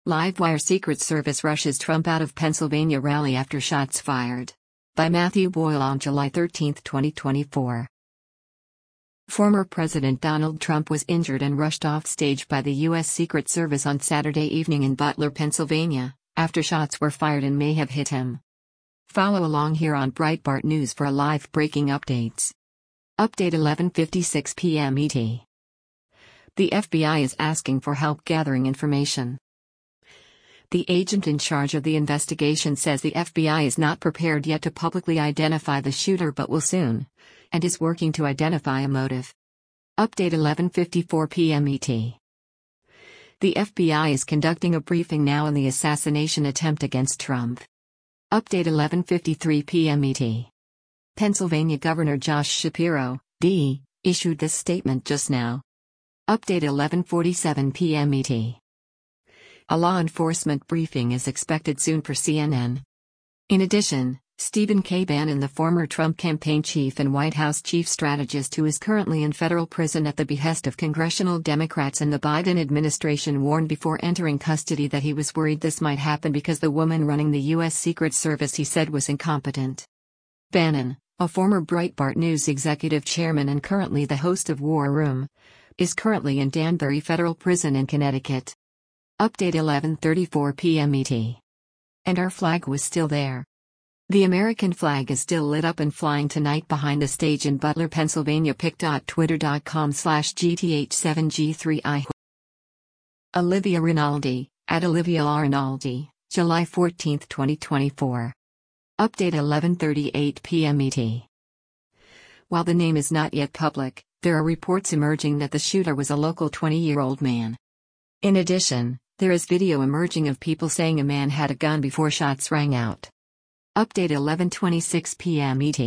Livewire Secret Service rushes Trump out of Pennsylvania rally after shots fired. By Matthew Boyle on July 13, 2024. Former President Donald Trump was injured and rushed off stage by the U.S. Secret Service on Saturday evening in Butler, Pennsylvania, after shots were fired and may have hit him. Follow along here on Breitbart News for live breaking updates. Update 11:56 p.m. ET. The FBI is asking for help gathering information. The agent in charge of the investigation says the FBI is not prepared yet to publicly identify the shooter but will soon, and is working to identify a motive. Update 11:54 p.m. ET. The FBI is conducting a briefing now on the assassination attempt against Trump. Update 11:53 p.m. ET. Pennsylvania Governor Josh Shapiro, D., issued this statement just now. Update 11:47 p.m. ET. A law enforcement briefing is expected soon per CNN. In addition, Stephen K. Bannon, the former Trump campaign chief and White House chief strategist who is currently in federal prison at the behest of congressional Democrats and the Biden administration, warned before entering custody that he was worried this might happen because the woman running the U.S. Secret Service, he said, was incompetent. Bannon, a former Breitbart News executive chairman and currently the host of War Room, is currently in Danbury Federal Prison in Connecticut. Update 11:34 p.m. ET. And our flag was still there. The American flag is still lit up and flying tonight behind the stage in Butler, Pennsylvania. pic.twitter.com/gth7g3i. Olivia Rinaldi, at Olivia L. Rinaldi, July 14, 2024. Update 11:38 p.m. ET. While the name is not yet public, there are reports emerging that the shooter was a local 20-year-old man. In addition, there is video emerging of people saying a man had a gun before shots rang out. Update 11:26 p.m. ET.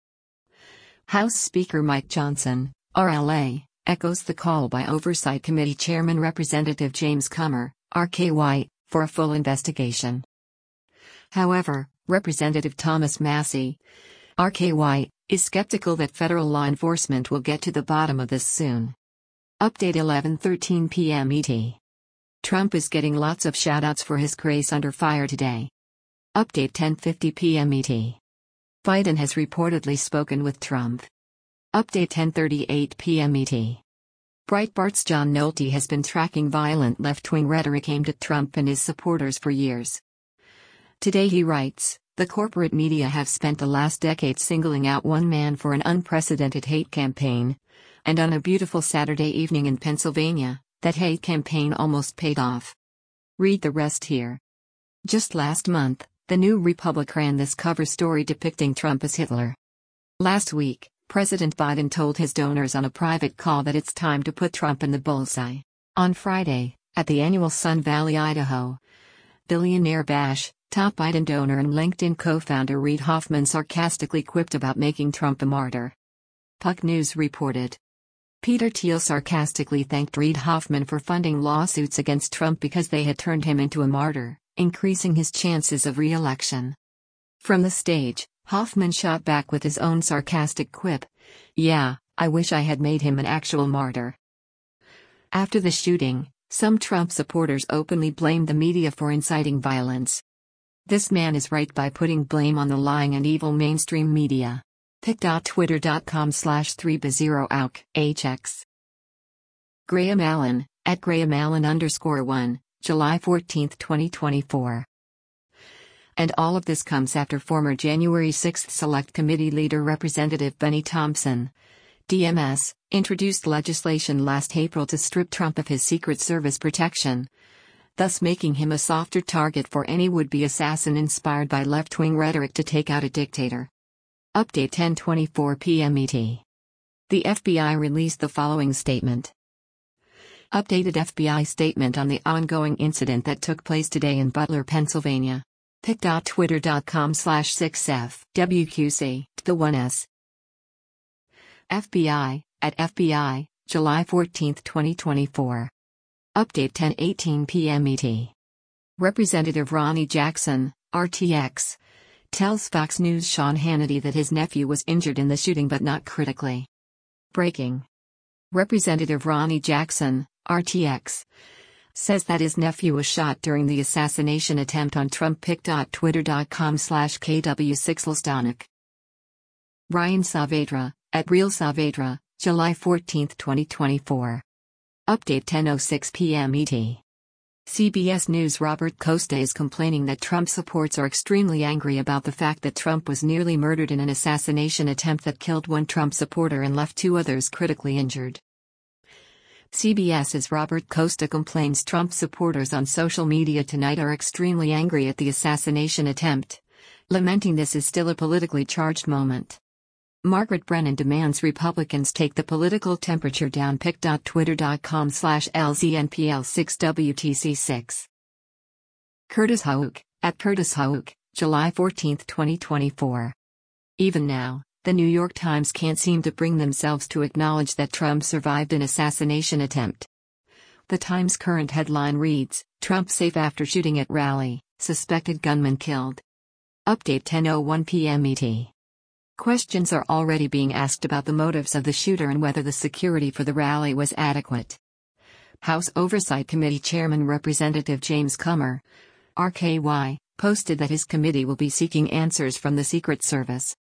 House Speaker Mike Johnson, RLA, echoes the call by Oversight Committee Chairman Representative James Comer, RKY, for a full investigation. However, Representative Thomas Massie, RKY, is skeptical that federal law enforcement will get to the bottom of this soon. Update 11:13 p.m. ET. Trump is getting lots of shoutouts for his grace under fire today. Update 10:50 p.m. ET. Biden has reportedly spoken with Trump. Update 10:38 p.m. ET. Breitbart's John Nolte has been tracking violent left-wing rhetoric aimed at Trump and his supporters for years. Today he writes, "The corporate media have spent the last decade singling out one man for an unprecedented hate campaign, and on a beautiful Saturday evening in Pennsylvania, that hate campaign almost paid off. Read the rest here." Just last month, the New Republic ran this cover story depicting Trump as Hitler. Last week, President Biden told his donors on a private call that it's time to put Trump in the bullseye. On Friday, at the annual Sun Valley, Idaho, billionaire Bash, top Biden donor and LinkedIn co-founder Reid Hoffman sarcastically quipped about making Trump a martyr. Puck News reported. Peter Thiel sarcastically thanked Reid Hoffman for funding lawsuits against Trump because they had turned him into a martyr, increasing his chances of re-election. From the stage, Hoffman shot back with his own sarcastic quip, "Yeah, I wish I had made him an actual martyr." After the shooting, some Trump supporters openly blamed the media for inciting violence. This man is right by putting blame on the lying and evil mainstream media. pic.twitter.com/3bazero-auk-hx. Graham Allen, at GrahamAllen_1, July 14, 2024. And all of this comes after former January 6 Select Committee leader Representative Benny Thompson, DMS, introduced legislation last April to strip Trump of his Secret Service protection, thus making him a softer target for any would-be assassin inspired by left-wing rhetoric to take out a dictator. Update 10:24 p.m. ET. The FBI released the following statement. Updated FBI statement on the ongoing incident that took place today in Butler, Pennsylvania. pic.twitter.com/6FWQC, the 1S. FBI, at FBI, July 14, 2024. Update 10:18 p.m. ET. Representative Ronny Jackson, RTX, tells Fox News' Sean Hannity that his nephew was injured in the shooting but not critically. Breaking. Representative Ronny Jackson, RTX, says that his nephew was shot during the assassination attempt on Trump. Pic.twitter.com/KW6Lsdonic. Ryan Saavedra, at Real Saavedra, July 14, 2024. Update 10:06 p.m. ET. CBS News. Robert Costa is complaining that Trump supporters are extremely angry about the fact that Trump was nearly murdered in an assassination attempt that killed one Trump supporter and left two others critically injured. CBS's Robert Costa complains Trump supporters on social media tonight are extremely angry at the assassination attempt, lamenting this is still a politically charged moment. Margaret Brennan demands Republicans take the political temperature down. Pic.twitter.com/LZNPL6WTC6. Curtis Houck, at Curtis Houck, July 14, 2024. Even now, the New York Times can't seem to bring themselves to acknowledge that Trump survived an assassination attempt. The Times' current headline reads, Trump safe after shooting at rally, suspected gunman killed. Update 10:01 p.m. ET. Questions are already being asked about the motives of the shooter and whether the security for the rally was adequate. House Oversight Committee Chairman Representative James Comer, RKY, posted that his committee will be seeking answers from the Secret Service.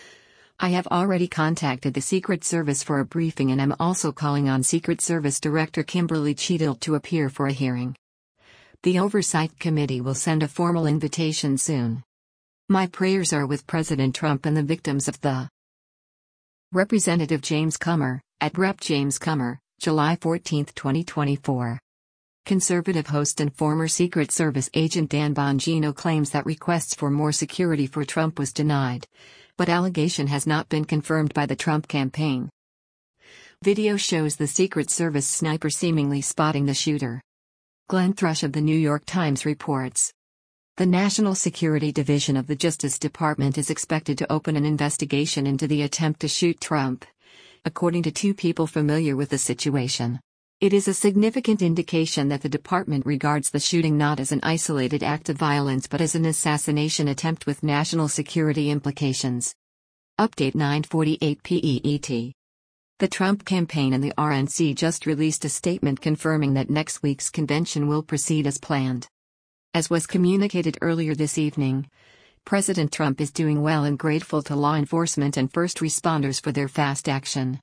I have already contacted the Secret Service for a briefing and am also calling on Secret Service Director Kimberly Cheadle to appear for a hearing. The Oversight Committee will send a formal invitation soon. My prayers are with President Trump and the victims of the. Representative James Comer, at Rep. James Comer, July 14, 2024. Conservative host and former Secret Service agent Dan Bongino claims that requests for more security for Trump was denied, but allegation has not been confirmed by the Trump campaign. Video shows the Secret Service sniper seemingly spotting the shooter. Glenn Thrush of the New York Times reports. The National Security Division of the Justice Department is expected to open an investigation into the attempt to shoot Trump, according to two people familiar with the situation. It is a significant indication that the department regards the shooting not as an isolated act of violence but as an assassination attempt with national security implications. Update 9:48 PEET. The Trump campaign and the RNC just released a statement confirming that next week's convention will proceed as planned. As was communicated earlier this evening, President Trump is doing well and grateful to law enforcement and first responders for their fast action.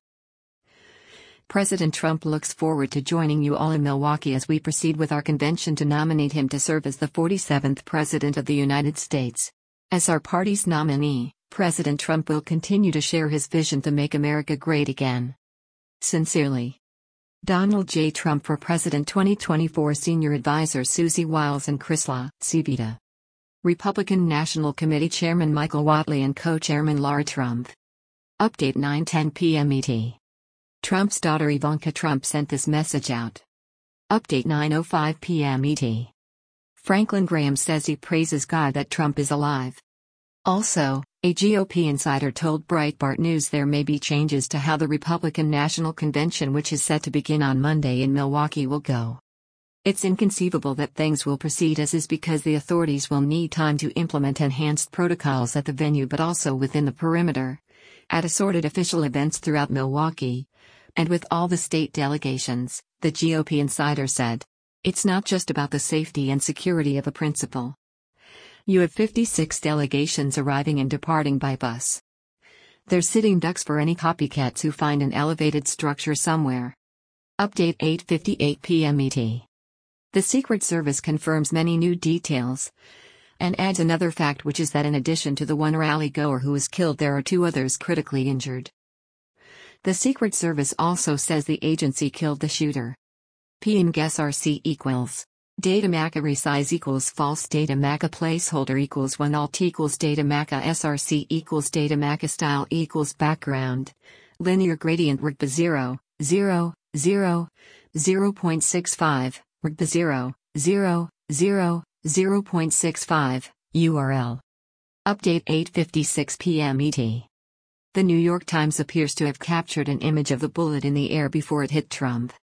President Trump looks forward to joining you all in Milwaukee as we proceed with our convention to nominate him to serve as the 47th President of the United States. As our party's nominee, President Trump will continue to share his vision to make America great again. Sincerely, Donald J. Trump for President 2024. Senior Advisor Susie Wiles and Chrysla Civita. Republican National Committee Chairman Michael Whatley and Co-Chairman Laura Trump. Update 9:10 p.m. ET. Trump's daughter Ivanka Trump sent this message out. Update 9:05 p.m. ET. Franklin Graham says he praises God that Trump is alive. Also, a GOP insider told Breitbart News there may be changes to how the Republican National Convention, which is set to begin on Monday in Milwaukee, will go. It's inconceivable that things will proceed as is because the authorities will need time to implement enhanced protocols at the venue but also within the perimeter, at assorted official events throughout Milwaukee, and with all the state delegations, the GOP insider said. It's not just about the safety and security of a principal. You have 56 delegations arriving and departing by bus. They're sitting ducks for any copycats who find an elevated structure somewhere. Update 8:58 p.m. ET. The Secret Service confirms many new details and adds another fact, which is that in addition to the one rally-goer who was killed, there are two others critically injured. The Secret Service also says the agency killed the shooter. PM SRC equals data MACA resize equals false data MACA placeholder equals 1 alt equals data MACA SRC equals data MACA style equals background linear gradient RGBA 0, 0, 0, 0.65 RGBA 0, 0, 0, 0.65 URL. Update 8:56 p.m. ET. The New York Times appears to have captured an image of the bullet in the air before it hit Trump.